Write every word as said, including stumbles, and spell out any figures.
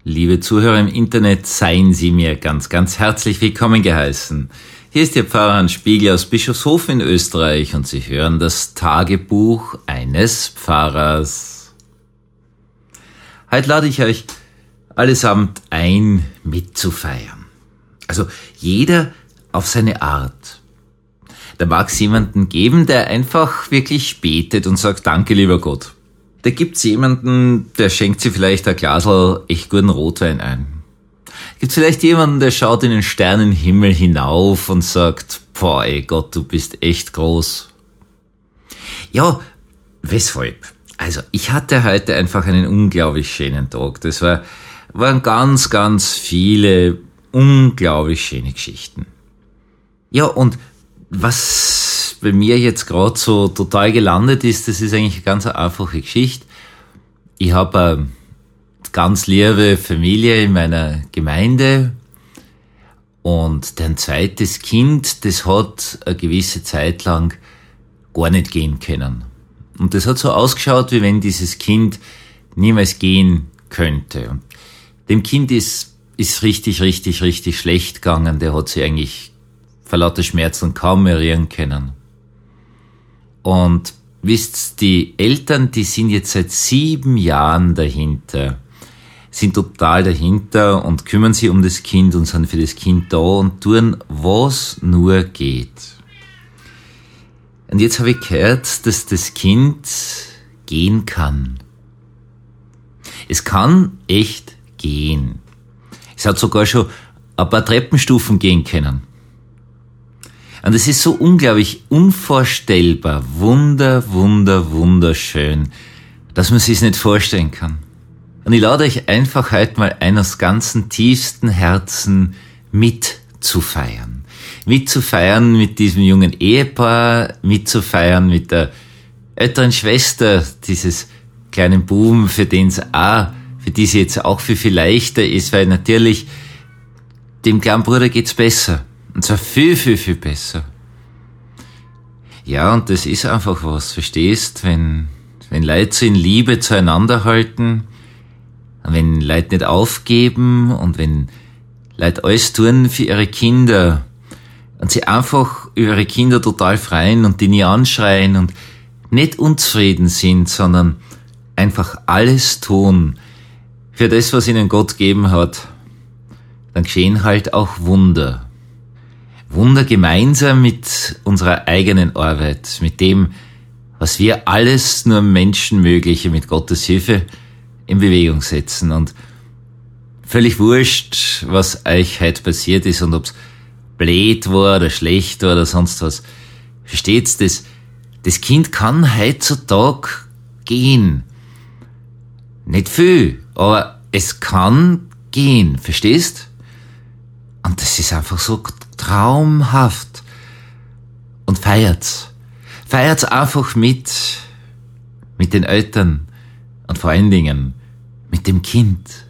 Liebe Zuhörer im Internet, seien Sie mir ganz, ganz herzlich willkommen geheißen. Hier ist Ihr Pfarrer Hans Spiegel aus Bischofshofen in Österreich und Sie hören das Tagebuch eines Pfarrers. Heute lade ich euch allesamt ein, mitzufeiern. Also jeder auf seine Art. Da mag es jemanden geben, der einfach wirklich betet und sagt, danke lieber Gott. Da gibt's jemanden, der schenkt sich vielleicht ein Glasl echt guten Rotwein ein. Gibt's vielleicht jemanden, der schaut in den Sternenhimmel hinauf und sagt, boah, ey Gott, du bist echt groß. Ja, weshalb? Also, ich hatte heute einfach einen unglaublich schönen Tag. Das war, waren ganz, ganz viele unglaublich schöne Geschichten. Ja, und was bei mir jetzt gerade so total gelandet ist, das ist eigentlich eine ganz einfache Geschichte. Ich habe eine ganz liebe Familie in meiner Gemeinde und dein zweites Kind, das hat eine gewisse Zeit lang gar nicht gehen können. Und das hat so ausgeschaut, wie wenn dieses Kind niemals gehen könnte. Und dem Kind ist, ist richtig, richtig, richtig schlecht gegangen. Der hat sich eigentlich vor lauter Schmerzen kaum mehr rühren können. Und wisst, die Eltern, die sind jetzt seit sieben Jahren dahinter, sind total dahinter und kümmern sich um das Kind und sind für das Kind da und tun, was nur geht. Und jetzt habe ich gehört, dass das Kind gehen kann. Es kann echt gehen. Es hat sogar schon ein paar Treppenstufen gehen können. Und es ist so unglaublich unvorstellbar, wunder, wunder, wunderschön, dass man sich's nicht vorstellen kann. Und ich lade euch einfach heute mal ein, aus ganzem tiefsten Herzen mitzufeiern. Mitzufeiern mit diesem jungen Ehepaar, mitzufeiern mit der älteren Schwester dieses kleinen Buben, für den es auch, für die es jetzt auch viel, viel leichter ist, weil natürlich dem kleinen Bruder geht's besser. Und zwar viel, viel, viel besser. Ja, und das ist einfach was, verstehst? Wenn, wenn Leute so in Liebe zueinander halten, wenn Leute nicht aufgeben und wenn Leute alles tun für ihre Kinder und sie einfach über ihre Kinder total freuen und die nie anschreien und nicht unzufrieden sind, sondern einfach alles tun für das, was ihnen Gott gegeben hat, dann geschehen halt auch Wunder. Wunder gemeinsam mit unserer eigenen Arbeit, mit dem, was wir alles nur Menschenmögliche mit Gottes Hilfe in Bewegung setzen. Und völlig wurscht, was euch heute passiert ist und ob's blöd war oder schlecht war oder sonst was. Versteht's, das, das Kind kann heutzutage gehen. Nicht viel, aber es kann gehen, verstehst? Und das ist einfach so traumhaft. Und feiert's. Feiert's einfach mit, mit den Eltern und vor allen Dingen mit dem Kind.